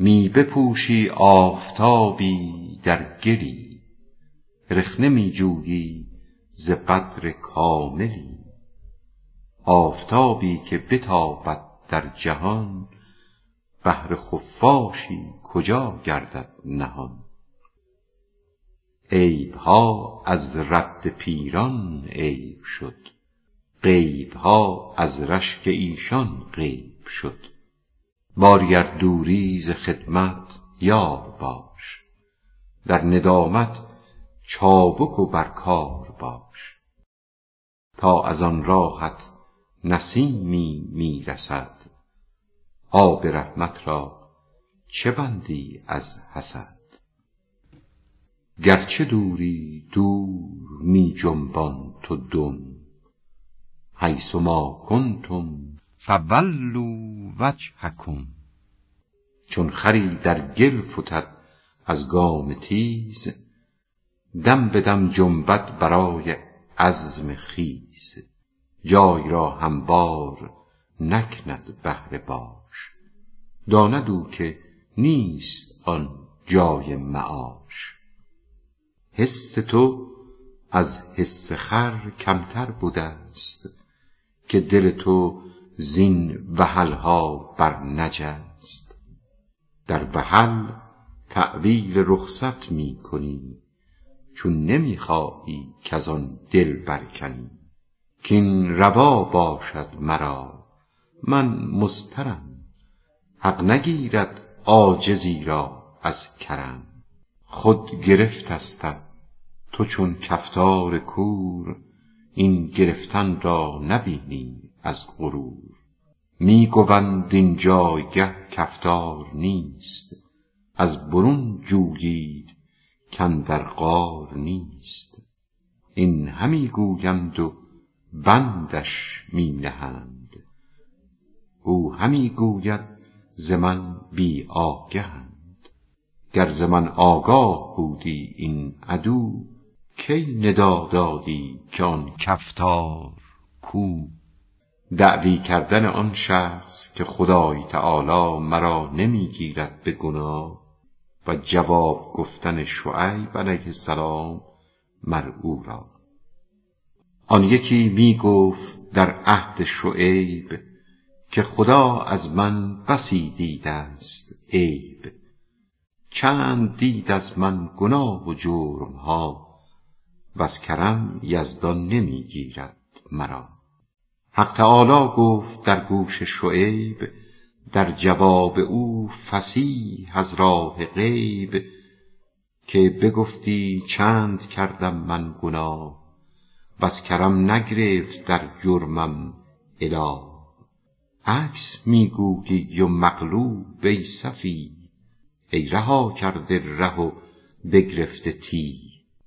می بپوشی آفتابی در گلی، رخنه می جویی ز بدر کاملی. آفتابی که بتابد در جهان، بهر خفاشی کجا گردد نهان. عیبها از رد پیران عیب شد، غیبها از رشک ایشان غیب شد. باری ار دوری ز خدمت یار باش، در ندامت چابک و بر کار باش. تا از آن راهت نسیمی می رسد، آب رحمت را چه بندی از حسد. گرچه دوری دور می جنبان تو دم، حیث ما کنتم فولوا وجهکم. چون خری در گل فتد از گام تیز، دم به دم جنبد برای عزم خیز. جای را هموار نکند بهر باش، داند او که نیست آن جای معاش. حس تو از حس خر کمتر بوده است، که دل تو زین وحلها بر نجست. در وحل تأویل رخصت می کنی، چون نمی خواهی کز آن دل برکنی. کین روا باشد مرا من مضطرم، حق نگیرد عاجزی را از کرم. خود گرفتستت تو چون کفتار کور، این گرفتن را نبینی از غرور. می گوند این جایگه کفتار نیست، از برون جویید کاندر غار نیست. این همی گویند و بندش می نهند، او همی گوید ز من بی آگهند. گر ز من آگاه بودی این عدو، کی ندا دادی که آن کفتار کو. دعوی کردن آن شخص که خدای تعالی مرا نمی گیرد به گناه، و جواب گفتن شعیب علیه السلام مر او را. آن یکی می گفت در عهد شعیب، که خدا از من بسی دیده است عیب. چند دید از من گناه و جرمها، وز کرم یزدان نمی گیرد مرا. حق تعالی گفت در گوش شعیب، در جواب او فصیح از راه غیب، که بگفتی چند کردم من گناه، وز کرم نگرفت در جرمم اله. عکس می گویی و مقلوب ای سفیه، ای رها کرده ره و بگرفته تیه.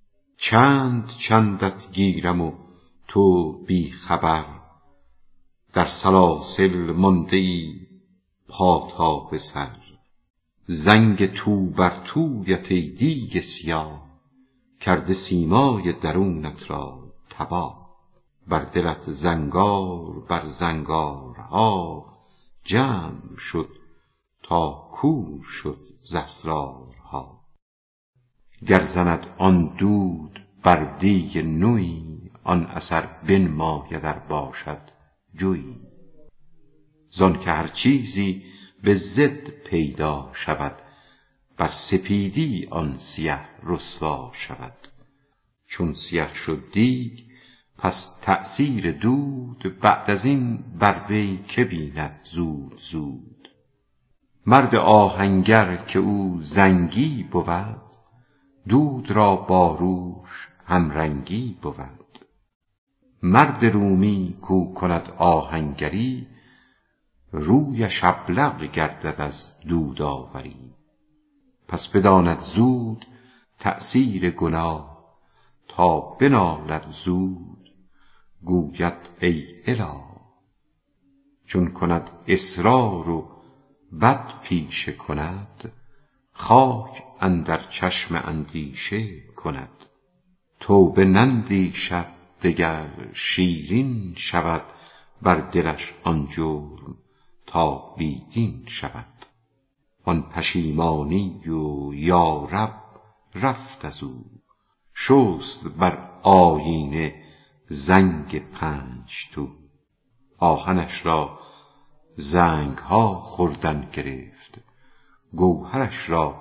چندت گیرم و تو بی خبر، در سلاسل مانده ای پا تا به سر. زنگ تو بر تویت ای دیگ سیاه، کرده سیمای درونت را تباه. بر دلت زنگار بر زنگارها جمع شد، تا کور شد ز اسرارها. گر زند آن دود بر دیگ نویی، آن اثر بنماید ار باشد جویی. زان که هر چیزی به ضد پیدا شود، بر سپیدی آن سیه رسوا شود. چون سیه شد دیگ پس تأثیر دود، بعد از این بر وی که بیند زود زود. مرد آهنگر که او زنگی بود، دود را با روش همرنگی بود. مرد رومی کو کند آهنگری، رویش ابلق گردد از دود آوری. پس بداند زود تأثیر گناه، تا بنالد زود گوید ای اله. چون کند اصرار و بد پیشه کند، خاک اندر چشم اندیشه کند. توبه نندیشد دگر شیرین شود، بر دلش آن جرم تا بی دین شود. وان پشیمانی و یارب رفت از او. شست بر آیینه زنگ پنج تو. آهنش را زنگ ها خوردن گرفت، گوهرش را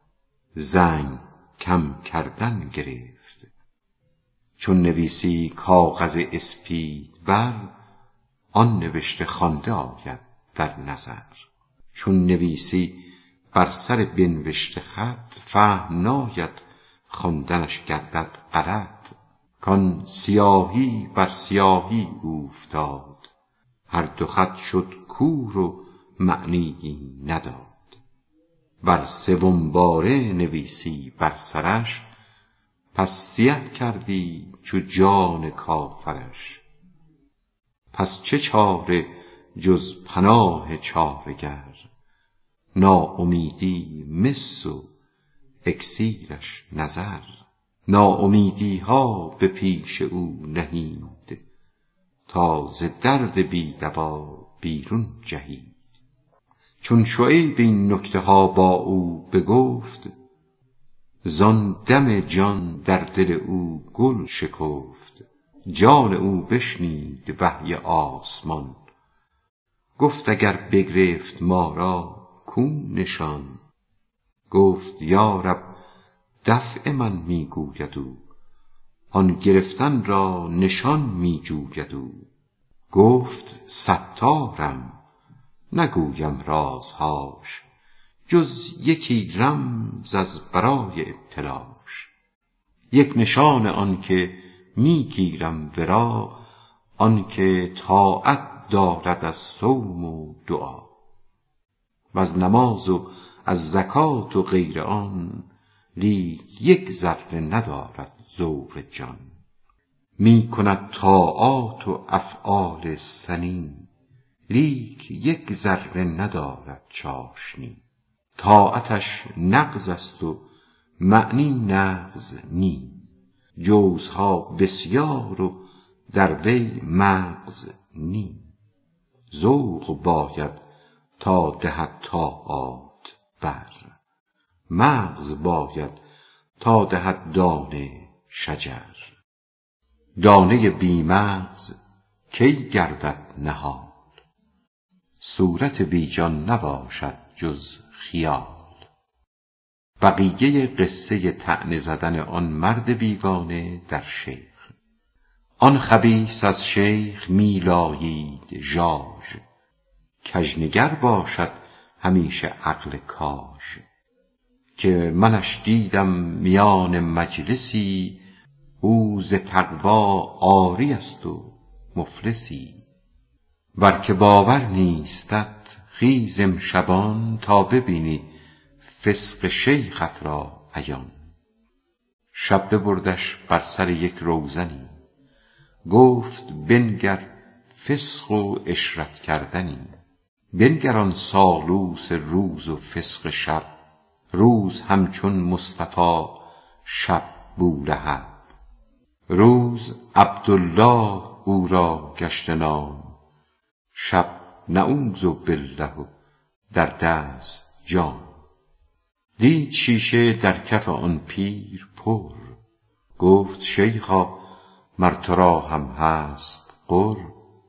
زنگ کم کردن گرفت. چون نویسی کاغذ اسپید بر، آن نوشته خوانده آید در نظر. چون نویسی بر سر بنوشته خط، فهم ناید خواندنش گردد غلط. کان سیاهی بر سیاهی اوفتاد، هر دو خط شد کور و معنیی نداد. بر سوم باره نویسی بر سرش، پس سیه کردی چو جان کافرش. پس چه چاره جز پناه چاره‌گر، ناامیدی مس و اکسیرش نظر. ناامیدی ها به پیش او نهید، تا ز درد بی دوا بیرون جهید. چون شعیب این نکته ها با او بگفت، زان دم جان در دل او گل شکفت. جان او بشنید وحی آسمان، گفت اگر بگرفت ما را کو نشان. گفت یا رب دفع من می گوید او، آن گرفتن را نشان می جوید او. گفت ستارم نگویم رازهاش، جز یکی رمز از برای ابتلاش. یک نشان آن که می گیرم ورا، آن که طاعت دارد از صوم و دعا. و از نماز و از زکات و غیر آن، لیک یک ذره ندارد ذوق جان. می کند طاعات و افعال سنی، لیک یک ذره ندارد چاشنی. طاعتش نغز است و معنی نغز نی، جوزها بسیار و در وی مغز نی. ذوق باید تا دهد طاعات بر، مغز باید تا دهد دانه شجر. دانه بی مغز کی گردد نهال، صورت بی جان نباشد جز خیال. بقیه قصه طعنه زدن آن مرد بیگانه در شیخ. آن خبیث از شیخ می لایید ژاژ، کژنگر باشد همیشه عقل کاژ. که منش دیدم میان مجلسی، او ز تقوا عاری است و مفلسی. ور که باور نیستت خیز امشبان، تا ببینی فسق شیخت را عیان. شب ببردش بر سر یک روزنی، گفت بنگر فسق و عشرت کردنی. بنگر آن سالوس روز و فسق شب، روز همچون مصطفی شب بولهب. روز عبدالله او را گشته نام، شب نعوذ بالله و در دست جام. دید شیشه در کف آن پیر پر، گفت شیخا مر تو را هم هست غر.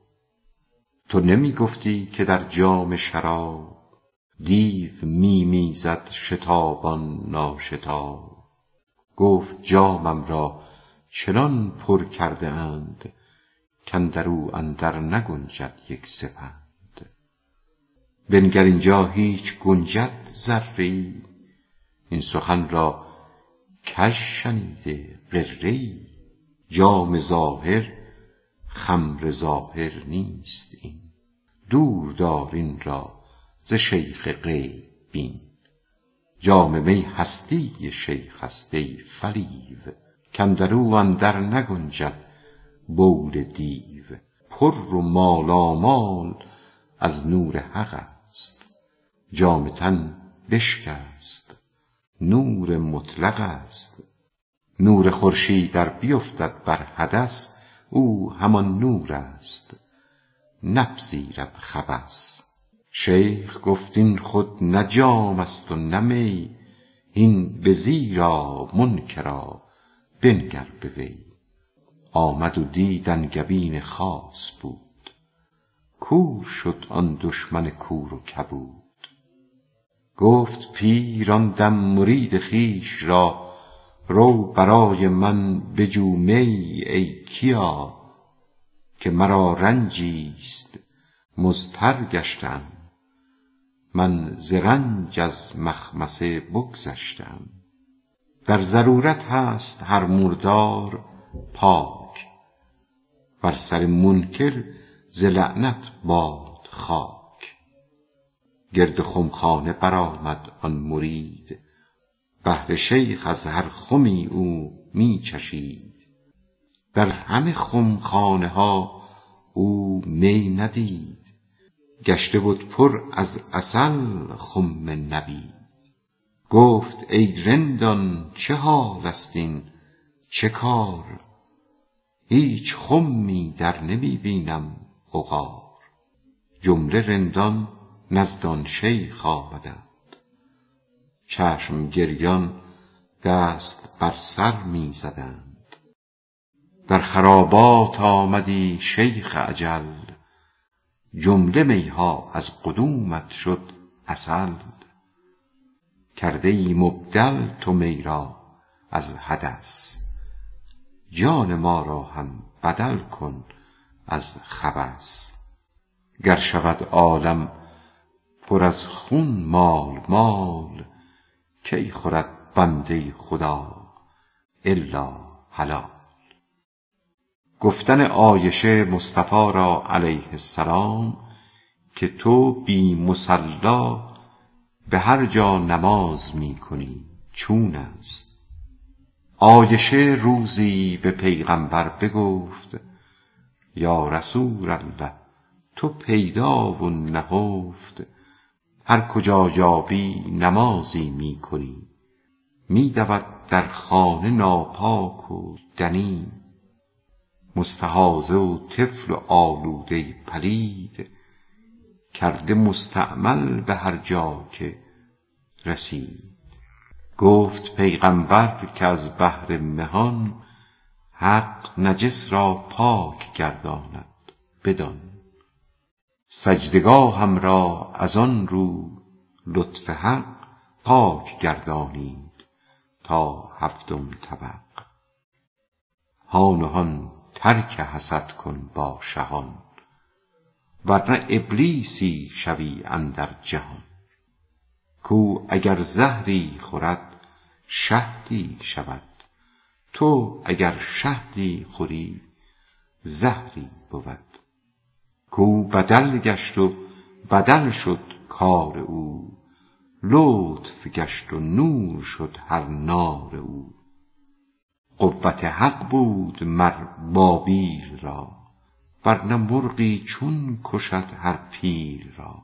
تو نمی گفتی که در جام شراب، دیو می میزد شتابان ناشتاب. گفت جامم را چنان پر کرده اند، کاندرو اندر نگنجد یک سپند. بنگر اینجا هیچ گنجد ذره‌ای، این سخن را کژ شنیده غره‌ای. جام ظاهر خمر ظاهر نیست این، دور دار این را ز شیخ غیب بین. جام می هستی شیخ است ای فریو، کاندرو اندر نگنجد بول دیو. پر و مالامال از نور حق است، جام تن بشکست نور مطلق است. نور خورشید ار بیفتد بر حدث، او همان نور است نپذیرد خبث. شیخ گفت این خود نه جام است و نه می، هین به زیرا منکرا بنگر به وی. آمد و دید انگبین خاص بود، کور شد آن دشمن کور و کبود. گفت پیر آن دم مرید خویش را، رو برای من بجو می ای کیا. که مرا رنجیست مضطر گشتم، من ز رنج از مخمصه بگذشتم. در ضرورت هست هر مردار پاک، بر سر منکر ز لعنت باد خاک. گرد خمخانه برآمد آن مرید، بهر شیخ از هر خمی او می چشید. در همه خمخانه ها او می ندید، گشته بد پر از عسل خم نبید. گفت ای رندان چه حال است این چه کار، هیچ خمی در نمی بینم عقار. جمله رندان نزد آن شیخ آمدند، چشم گریان دست بر سر می زدند. در خرابات آمدی شیخ اجل، جمله میها از قدومت شد عسل. کرده ای مبدل تو می را از حدث، جان ما را هم بدل کن از خبث. گر شود عالم پر از خون مال مال، کی خورد بنده خدا الا حلال. گفتن عایشه مصطفی را علیه السلام که تو بی مصلا به هر جا نماز می کنی چون است. عایشه روزی به پیغمبر بگفت یا رسول الله تو پیدا و نهفت، هر کجا یابی نمازی می کنی، می دود در خانه ناپاک و دنی. مستحاضه و طفل و آلوده پلید، کرده مستعمل به هر جا که رسید. گفت پیغمبر که از بحر مهان، حق نجس را پاک گرداند بدان. سجدگاهم را از آن رو لطف حق، پاک گردانید تا هفتم طبق. هان و هان ترک حسد کن با شهان، ورنه ابلیسی شوی اندر جهان. کو اگر زهری خورد شهدی شود، تو اگر شهدی خوری زهری بود. کو بدل گشت و بدل شد کار او، لطف گشت و نور شد هر نار او. قوت حق بود مر بابیل را، ورنه مرغی چون کشد هر پیل را.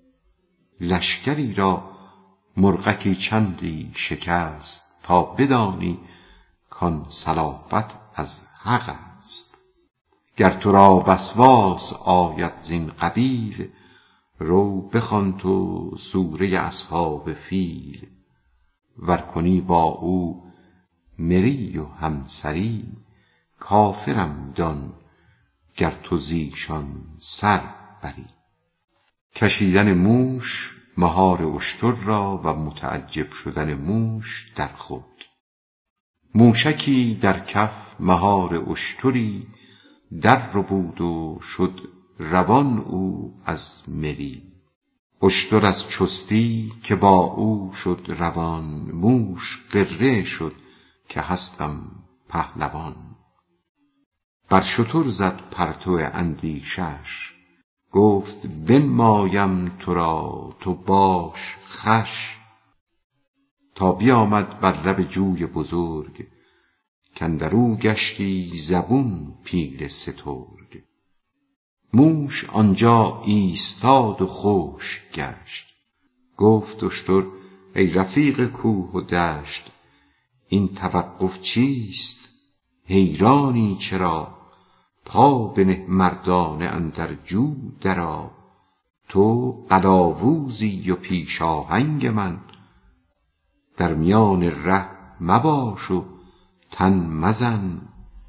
لشکری را مرغکی چندی شکست، تا بدانی کان صلابت از حق است. گر تو را وسواس آید زین قبیل، رو بخوان تو سوره اصحاب فیل. ور کنی با او مری و همسری، کافرم دان گر تو زیشان سر بری. کشیدن موش مهار اشتر را و متعجب شدن موش در خود. موشکی در کف مهار اشتری، در ربود و شد روان او از مری. اشتر از چستی که با او شد روان، موش غره شد که هستم پهلوان. بر شتر زد پرتو اندیشش، گفت بنمایم تو را تو باش خوش. تا بیامد بر لب جوی بزرگ، کاندرو گشتی زبون پیل سترگ. موش آنجا ایستاد و خشک گشت، گفت اشتر ای رفیق کوه و دشت، این توقف چیست حیرانی چرا؟ پا بنه مردانه اندر جو درآ، تو قلاووزی و پیش آهنگ من، در میان ره مباش و تن مزن.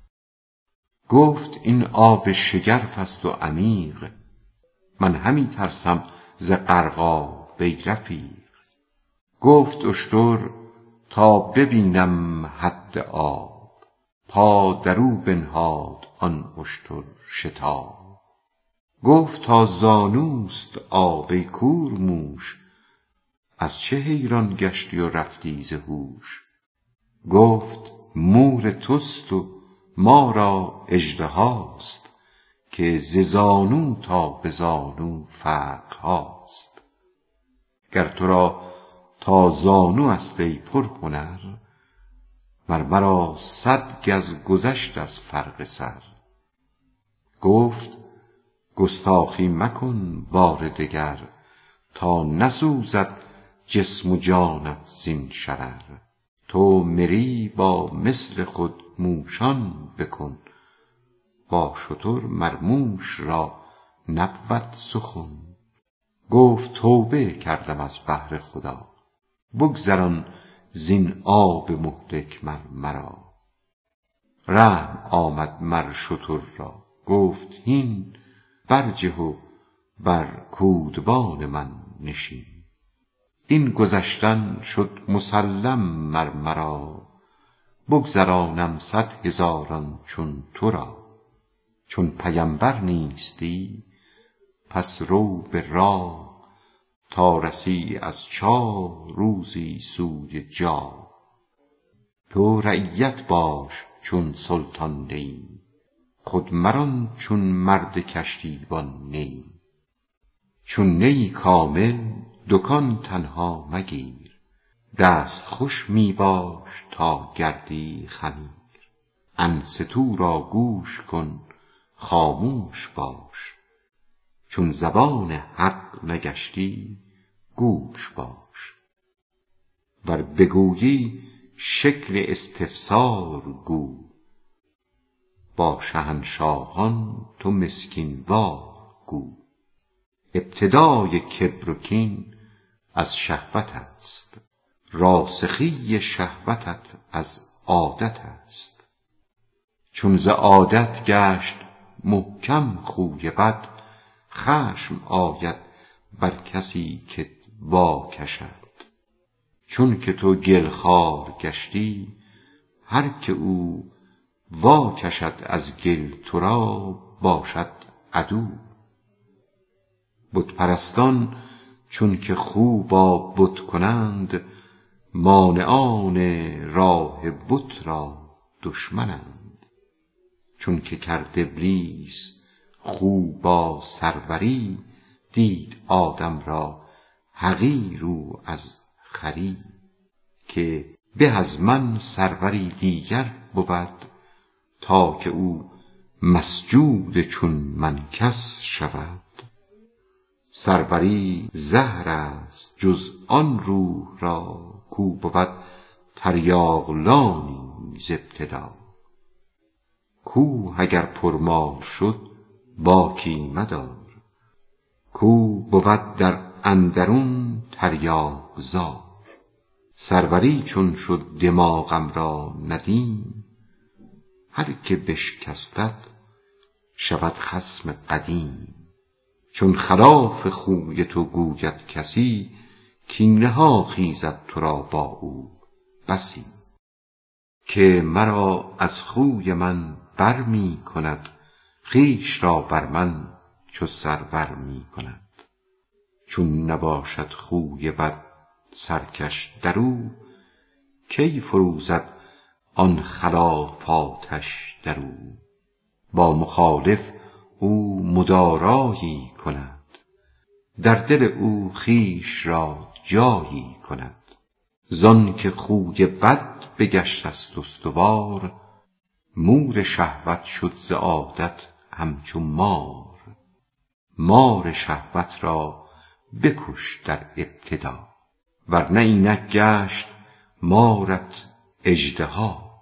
گفت این آب شگرف است و عمیق، من همی ترسم ز غرقاب ای رفیق. گفت اشتر تا ببینم حد آب، پا درو بنهاد آن اشتر شتاب. گفت تا زانوست آب ای کورموش، از چه حیران گشتی و رفتی ز هوش؟ گفت مور توست و ما را اژدهاست، که ز زانو تا به زانو فرق هاست. گر تو را تا زانو است ای پرهنر، مر مرا 100 گز گذشت از فرق سر. گفت گستاخی مکن بار دگر، تا نسوزد جسم و جانت زین شرر. تو مری با مثل خود موشان بکن، با شتر مر موش را نبود سخن. گفت توبه کردم از بهر خدا، بگذران زین آب مهلک مر مرا. رحم آمد مر شتر را، گفت هین برجه و بر کودبان من نشین. این گذشتن شد مسلم مر مرا، بگذرانم 100 هزاران چون تو را. چون پیمبر نیستی پس رو به راه، تا رسی از چاه روزی سوی جاه. تو رعیت باش چون سلطان نیی، خود مران چون مرد کشتیبان نیی. چون نیی کامل دکان تنها مگیر، دست خوش می باش تا گردی خمیر. انصتوا را گوش کن خاموش باش، چون زبان حق نگشتی گوش باش. ور بگویی شکل استفسار گو، با شهنشاهان تو مسکین وار گو. ابتدای کبر و کین از شهوت است، راسخی شهوتت از عادت است. چون ز عادت گشت محکم خوی بد، خشم آید بر کسی که وا کشد. چون که تو گل خوار گشتی، هر که او وا کشد از گل تو را باشد عدو. بت پرستان چون که خو با بت کنند، مانعان راه بت را دشمنند. چون که کرد ابلیس خو با سروری، دید آدم را حقیر او از خری. که به از من سروری دیگر بود، تا که او مسجود چون من کس شود. سروری زهر است جز آن روح را، کو بود تریاقلانی ز ابتدا. کوه اگر پرمال شد باکی مدار، کو بود در اندرون تریاق زار. سروری چون شد دماغم را ندیم، هر که بشکستت شود خصم قدیم. چون خلاف خوی تو گوید کسی، کینه ها خیزد تو را با او بسی. که مرا از خوی من بر می کند، خویش را بر من چو سرور می کند. چون نباشد خوی بد سرکش درو، کی فروزد آن خلافاتش درو. با مخالف او مدارایی کند، در دل او خویش را جایی کند. زان که خوی بد بگشت است استوار، مور شهوت شد ز عادت همچو مار. مار شهوت را بکش در ابتدا، ورنه اینک گشت مارت اژدها.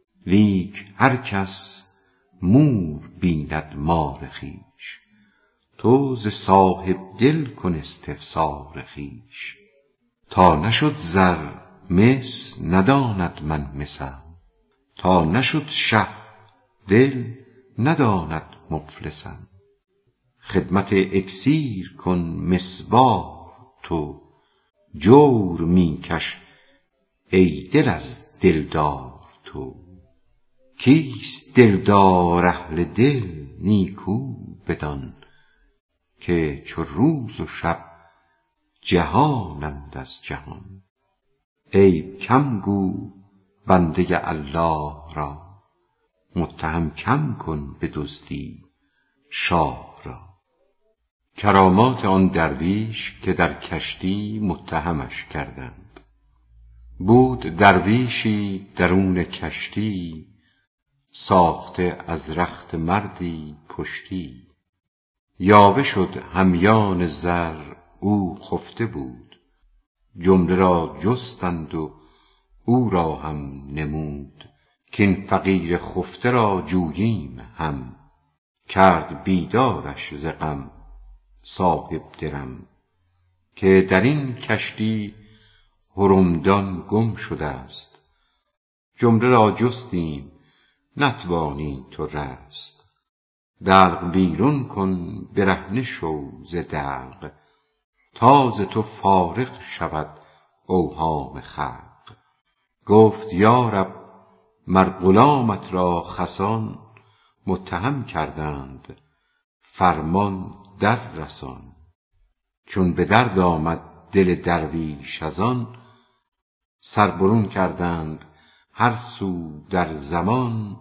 لیک هر کس مور بیند مار خویش، تو ز صاحب دل کن استفسار خویش. تا نشد زر مس نداند من مسم، تا نشد شه دل نداند مفلسم. خدمت اکسیر کن مصباح تو، جور می کش ای دل از دلدار تو. کیست دلدار اهل دل نیکو بدان، که چو روز و شب جهانند از جهان. عیب کم گو بنده الله را، متهم کم کن به دزدی شاه را. کرامات آن درویش که در کشتی متهمش کردند. بود درویشی درون کشتی، ساخته از رخت مردی پشتی. یاوه شد همیان زر او خفته بود، جمله را جستند و او را هم نمود. کین فقیر خفته را جوییم هم، کرد بیدارش ز غم صاحب درم. که در این کشتی حرمدان گم شده است، جمله را جستیم نتوانی تو رست. دلق بیرون کن برهنه شو ز دلق، تا ز تو فارغ شود اوهام خلق. گفت یا رب مر غلامت را خسان، متهم کردند فرمان در رسان. چون به درد آمد دل درویش از آن، سر برون کردند هر سو در زمان.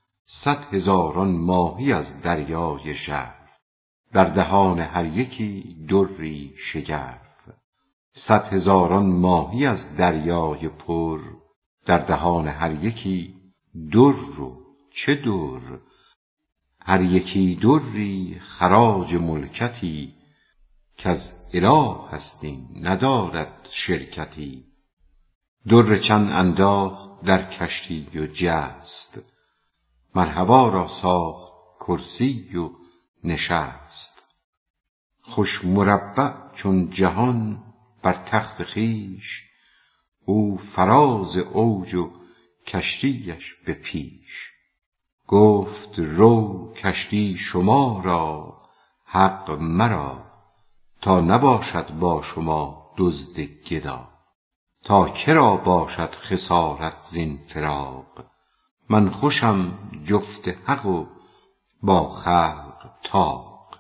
100,000 ماهی از دریای ژرف، در دهان هر یکی دری شگرف. 100,000 ماهی از دریای پر، در دهان هر یکی در و چه در. هر یکی دری خراج ملکتی، کز اله است این ندارد شرکتی. در چند انداخت در کشتی و جست، مر هوا را ساخت کرسی و نشست. خوش مربع چون جهان بر تخت خویش، او فراز اوج و کشتیش به پیش. گفت رو کشتی شما را حق مرا، تا نباشد با شما دزد گدا. تا کرا باشد خسارت زین فراق، من خوشم جفت حق و با خلق طاق.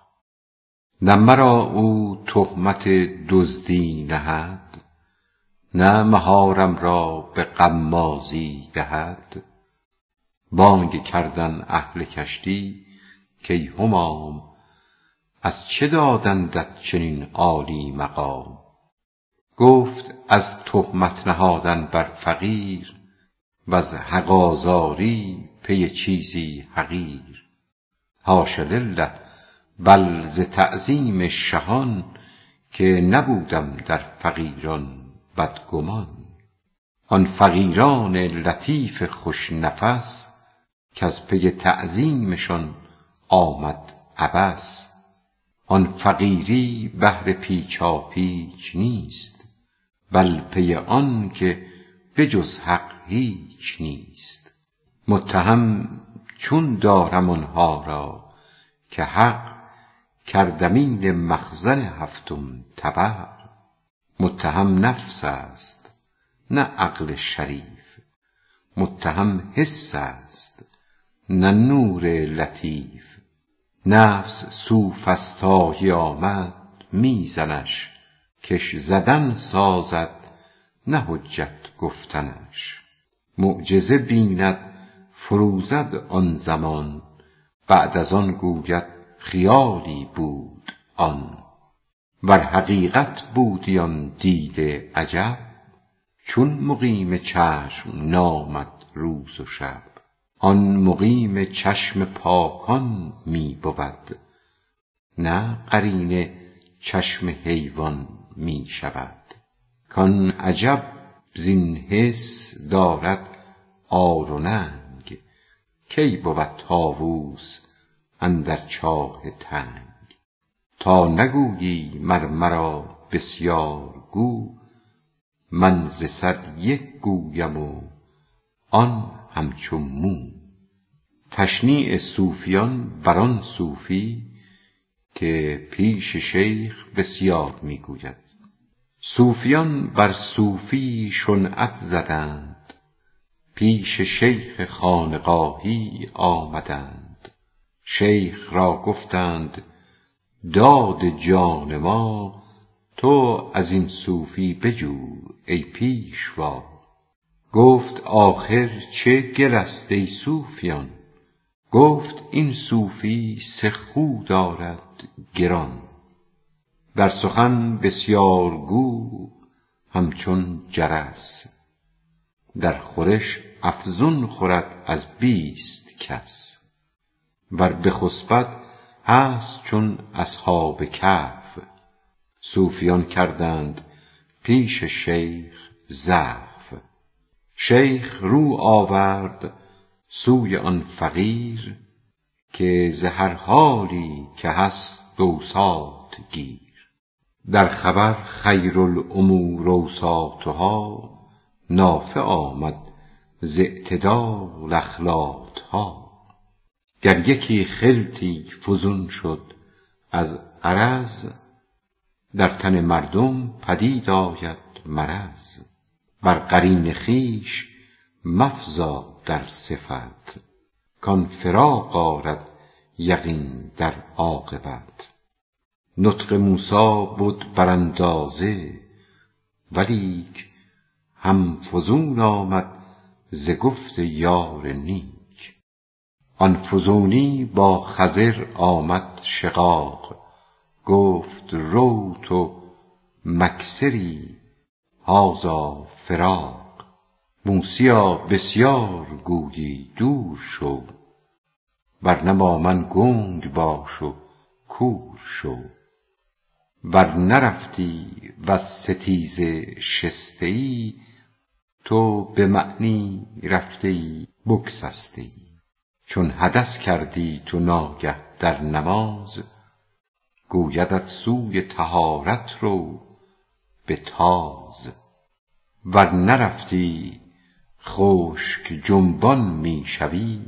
نه مرا او تهمت دزدی نهد، نه مهارم را به غمازی دهد. بانگ کردن اهل کشتی کای همام، از چه دادندت چنین عالی مقام؟ گفت از تهمت نهادن بر فقیر، وز حق آزاری پی چیزی حقیر. حاش لله بل ز تعظیم شهان، که نبودم در فقیران بدگمان. آن فقیران لطیف خوش نفس، کز پی تعظیمشان آمد عبث. آن فقیری بهر پیچاپیچ نیست، بل پی آن که به جز حق هیچ نیست. متهم چون دارم آنها را که حق، کردمین مخزن هفتم طبق. متهم نفس است نه عقل شریف، متهم حس است نه نور لطیف. نفس سوفسطایی آمد می زنش، کش زدن سازد نه حجت گفتنش. معجزه بیند فروزد آن زمان، بعد از آن گوید خیالی بود آن. ور حقیقت بودی آن دید عجب، چون مقیم چشم نامد روز و شب. آن مقیم چشم پاکان می بود، نه قرین چشم حیوان می شود. کان عجب زین حس دارد عار و ننگ، کی بود طاووس اندر چاه تنگ. تا نگویی مر مرا بسیار گو، من ز صد یک گویم و آن همچو مو. تشنیع صوفیان بر آن صوفی که پیش شیخ بسیار می گوید. صوفیان بر صوفی شنعت زدند، پیش شیخ خانقاهی آمدند. شیخ را گفتند داد جان ما، تو از این صوفی بجو ای پیشوا. گفت آخر چه گل است ای صوفیان، گفت این صوفی سه خو دارد گران. در سخن بسیار گو همچون جرس، در خورش افزون خورد از 20 کس. ور بخسبد هست چون اصحاب کهف، صوفیان کردند پیش شیخ زحف. شیخ رو آورد سوی آن فقیر، که ز هر حالی که هست اوساط گیر. در خبر خیرالامور اوساطها، نافع آمد ز اعتدال اخلاطها. گر یکی خلطی فزون شد از عرض، در تن مردم پدید آید مرض. بر قرین خویش مفزا در صفت، کان فراق آرد یقین در عاقبت. نطق موسی بد بر اندازه، ولیک هم فزون آمد ز گفت یار نیک. آن فزونی با خضر آمد شقاق، گفت رو تو مکثری هذا فراق. موسیا بسیار گویی دور شو، ورنه با من گنگ باش و کور شو. ور نرفتی وز ستیزه شسته ای، تو به معنی رفته ای بگسسته ای. چون حدث کردی تو ناگه در نماز، گویدت سوی طهارت رو به تاز. ور نرفتی خشک جنبان می شوی،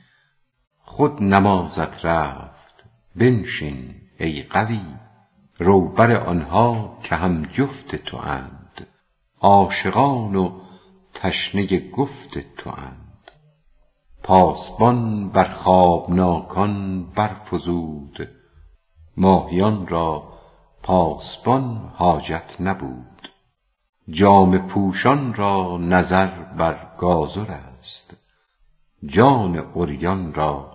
خود نمازت رفت بنشین ای قوی. رو بر آنها که هم جفت تواند، عاشقان و تشنه گفت تواند. پاسبان بر خوابناکان برفزود، ماهیان را پاسبان حاجت نبود. جامه پوشان را نظر بر گازر است، جان عریان را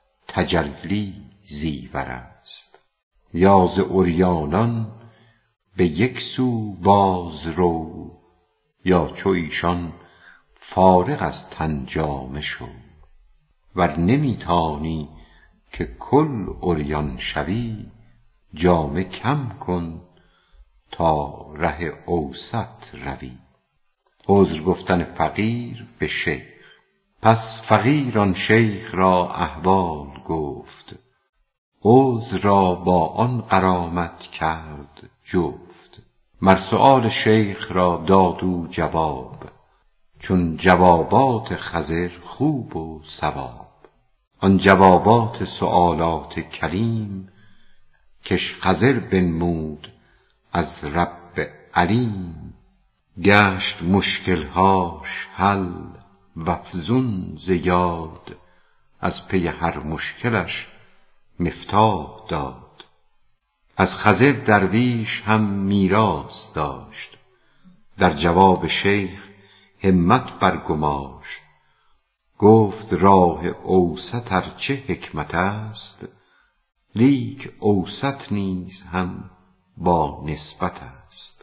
تجلی زیور است. یا ز عریانان به یک سو باز رو، یا چو ایشان فارغ از تن جامه شو. ور نمی توانی که کل عریان شوی، جامه کم کن تا ره اوسط روی. عذر گفتن فقیر به شیخ. پس فقیر آن شیخ را احوال گفت، عذر را با آن غرامت کرد جفت. مر سؤال شیخ را داد او جواب، چون جوابات خضر خوب و صواب. آن جوابات سؤالات کلیم، کش خضر بنمود از رب علیم. گشت مشکلهاش حل وافزون ز یاد، از پی هر مشکلش مفتاح داد. از خضر درویش هم میراث داشت، در جواب شیخ همت برگماشت. گفت راه اوسط ارچه حکمت است، لیک اوسط نیز هم با نسبت است.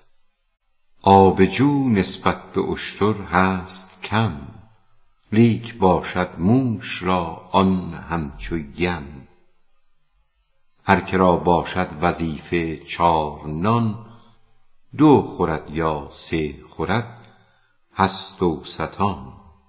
آب جو نسبت به اشتر هست کم، لیک باشد موش را آن همچو یم. هر که را باشد وظیفه 4 نان، 2 خورد یا 3 خورد هست اوسطان.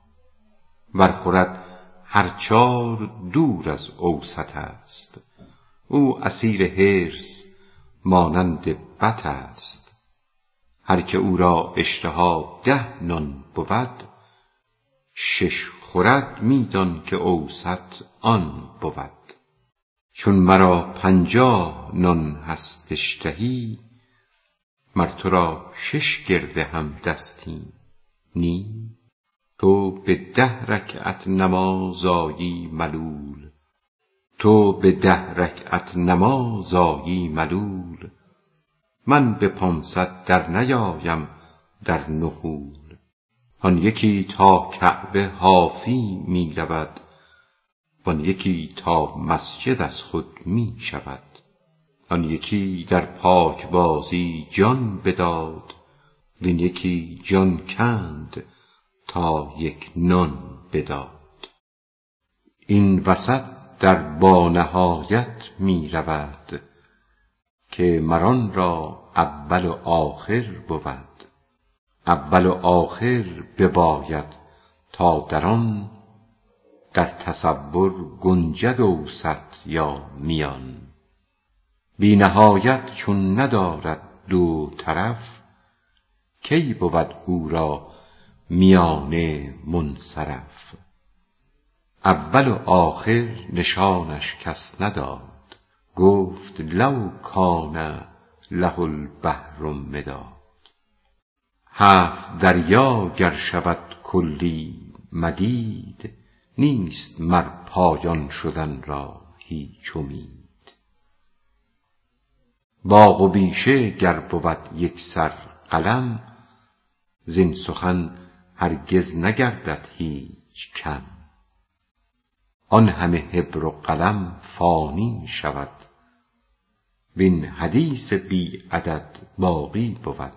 ور خورد هر 4 دور از اوسط است، او اسیر حرص مانند بط است. هر که او را اشتها 10 نان بود، 6 خورد می دان که اوسط آن بود. چون مرا 50 نان هست اشتهی، مر تو را 6 گرد هم دستی نی. تو به 10 رکعت نماز آیی ملول، تو به 10 رکعت نماز آیی ملول. من به 500 در نیایم در نحول. آن یکی تا کعبه حافی می رود، وان یکی تا مسجد از خود می شود. آن یکی در پاکبازی جان بداد، وین یکی جان کند تا 1 نان بداد. این وسط در بانهایت می رود، که مر آن را اول و آخر بود. اول و آخر بباید تا در آن، در تصور گنجد اوسط یا میان. بی نهایت چون ندارد 2 طرف، کی بود او را میانه منصرف. اول و آخر نشانش کس نداد، گفت لو کان له البحر مداد. 7 دریا گر شود کلی مدید، نیست مر پایان شدن را هیچ امید. باغ و بیشه گر بود یکسر قلم، زین سخن هرگز نگردد هیچ کم. آن همه حبر و قلم فانی شود، وین حدیث بی عدد باقی بود.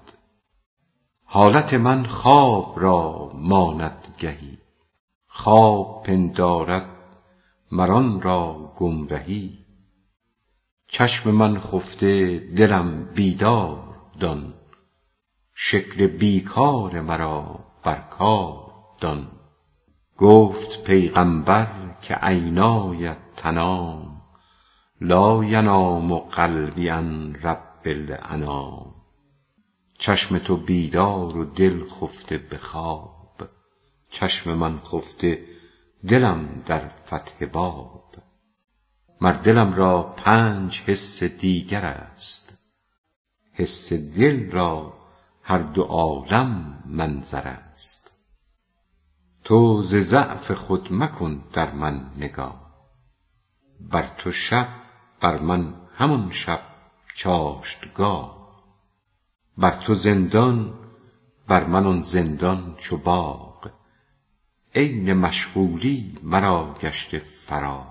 حالت من خواب را ماند گهی، خواب پندارد مر آن را گمرهی. چشم من خفته دلم بیدار دان، شکل بیکار مرا بر کار دان. گفت پیغمبر که عینای تنام، لا ینام قلبی عن رب الانام. چشم تو بیدار و دل خفته به خواب، چشم من خفته دلم در فتح باب. مر دلم را 5 حس دیگر است، حس دل را هر 2 عالم منظر است. تو ز ضعف خود مکن در من نگاه، بر تو شب بر من همان شب چاشتگاه. بر تو زندان بر من آن زندان چو باغ، عین مشغولی مرا گشته فراغ.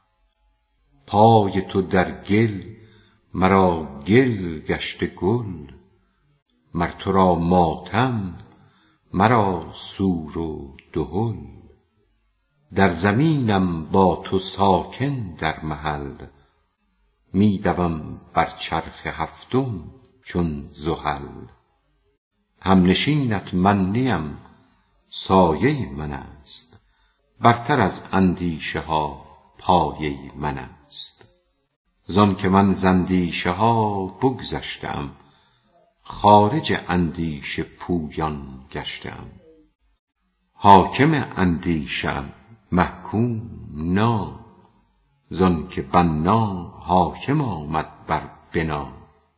پای تو در گل مرا گل گشته گل، مر تو را ماتم مرا سور و دهل. در زمینم با تو ساکن در محل، می دوم بر چرخ 7م چون زحل. همنشینت من نیم سایه من است، برتر از اندیشه ها پایه من است. زان که من ز اندیشه ها بگذشته ام، خارج اندیشه پویان گشته ام. حاکم اندیشه ام محکوم نه، زان که بنا حاکم آمد بر بنا.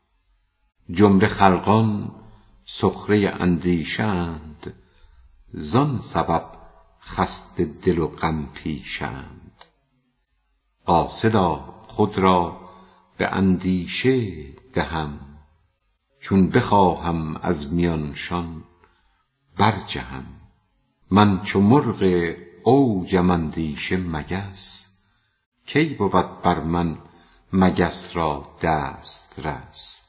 جمله خلقان سخره اندیشه اند، زان سبب خسته دل و غم پیشه اند. قاصدا خود را به اندیشه دهم، چون بخواهم از میانشان برجهم. من چو مرغ اوجم اندیشه مگس، کی بود بر من مگس را دست رس.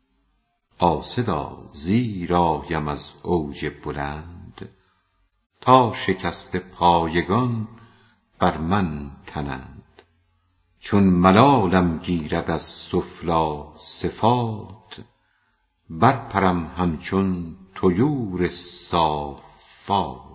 قاصدا زیر آیم از اوج بلند، تا شکسته پایگان بر من تنند. چون ملالم گیرد از سفلی صفات، برپرم همچون طیور صافات.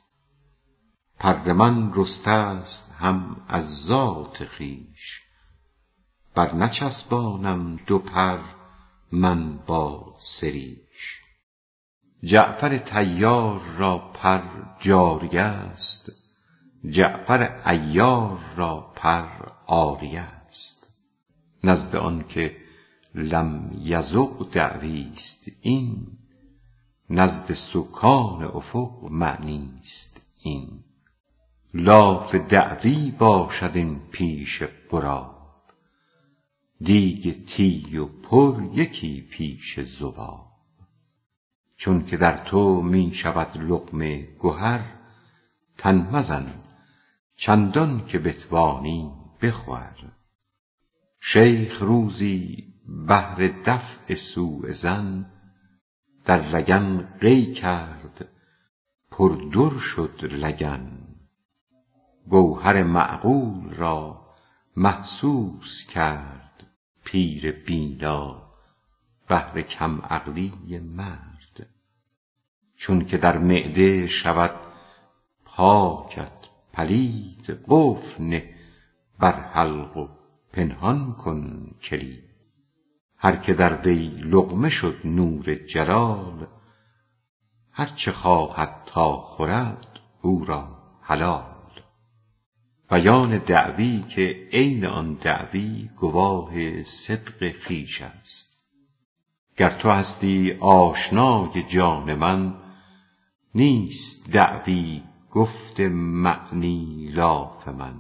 پر من رسته است هم از ذات خویش، بر نچسبانم 2 پر من با سریش. جعفر طیار را پر جاریه است، جعفر عیار را پر عاریه است. نزد آن که لم یذق دعویست این، نزد سکان افق معنیست این. لاف دعوی باشد این پیش غراب، دیگ تی و پر یکی پیش ذباب. چون که در تو می شود لقمه گهر، تن مزن چندان که بتوانی بخور. شیخ روزی بهر دفع سوء ظن، در لگن قی کرد پر در شد لگن. گوهر معقول را محسوس کرد پیر بینا بهر کم عقلی مرد. چون که در معده شود پاکت پلید، قفل نه بر حلق و پنهان کن کلید. هر که در وی لقمه شد نور جلال، هر چه خواهد تا خورد او را حلال. بیان دعوی که عین آن دعوی گواه صدق خویش است. گر تو هستی آشنای جان من، نیست دعوی گفت معنی لاف من.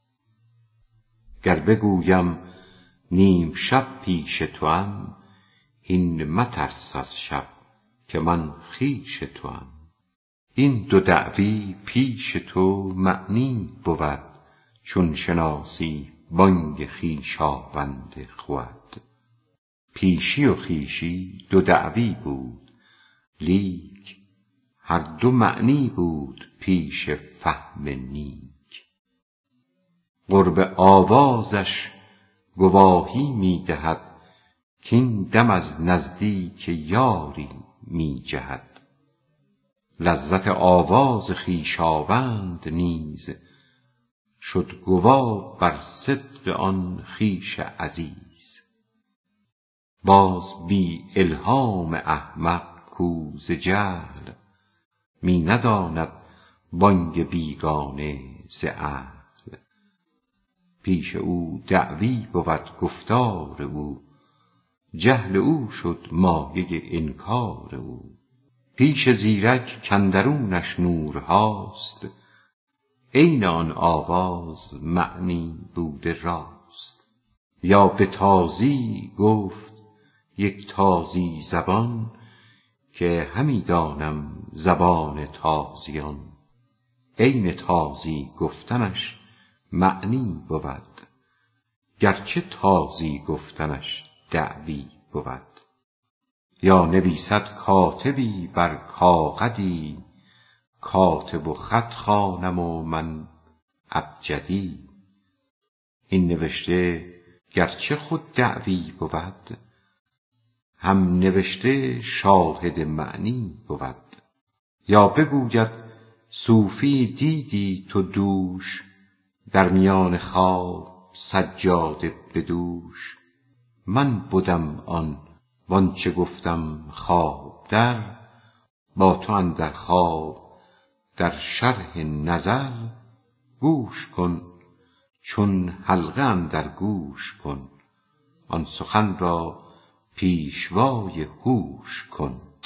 گر بگویم نیم شب پیش توام، هین مترس از شب که من خویش توام. این دو دعوی پیش تو معنی بود، چون شناسی بانگ خویشاوند خود. پیشی و خویشی دو دعوی بود، لیک هر دو معنی بود پیش فهم نیک. قرب آوازش گواهی می دهد، کین دم از نزدیک یاری می جهد. لذت آواز خویشاوند نیز، شد گواه بر صدق آن خویش عزیز. باز بی الهام احمق کو ز جهل، می نداند بانگ بیگانه ز اهل. پیش او دعوی بود گفتار او، جهل او شد مایه انکار او. پیش زیرک کاندرونش نورهاست، عین آن آواز معنی بوده راست. یا به تازی گفت یک تازی زبان، که همی دانم زبان تازیان. عین تازی گفتنش معنی بود، گرچه تازی گفتنش دعوی بود. یا نویسد کاتبی بر کاغدی، کاتب و خط خوانم و من ابجدی. این نوشته گرچه خود دعوی بود، هم نوشته شاهد معنی بود. یا بگوید صوفی دیدی تو دوش، در میان خواب سجاده بدوش. من بدم آن وانچه گفتم خواب در، با تو اندر خواب در شرح نظر. گوش کن چون حلقه اندر گوش کن، آن سخن را پیشوای هوش کن.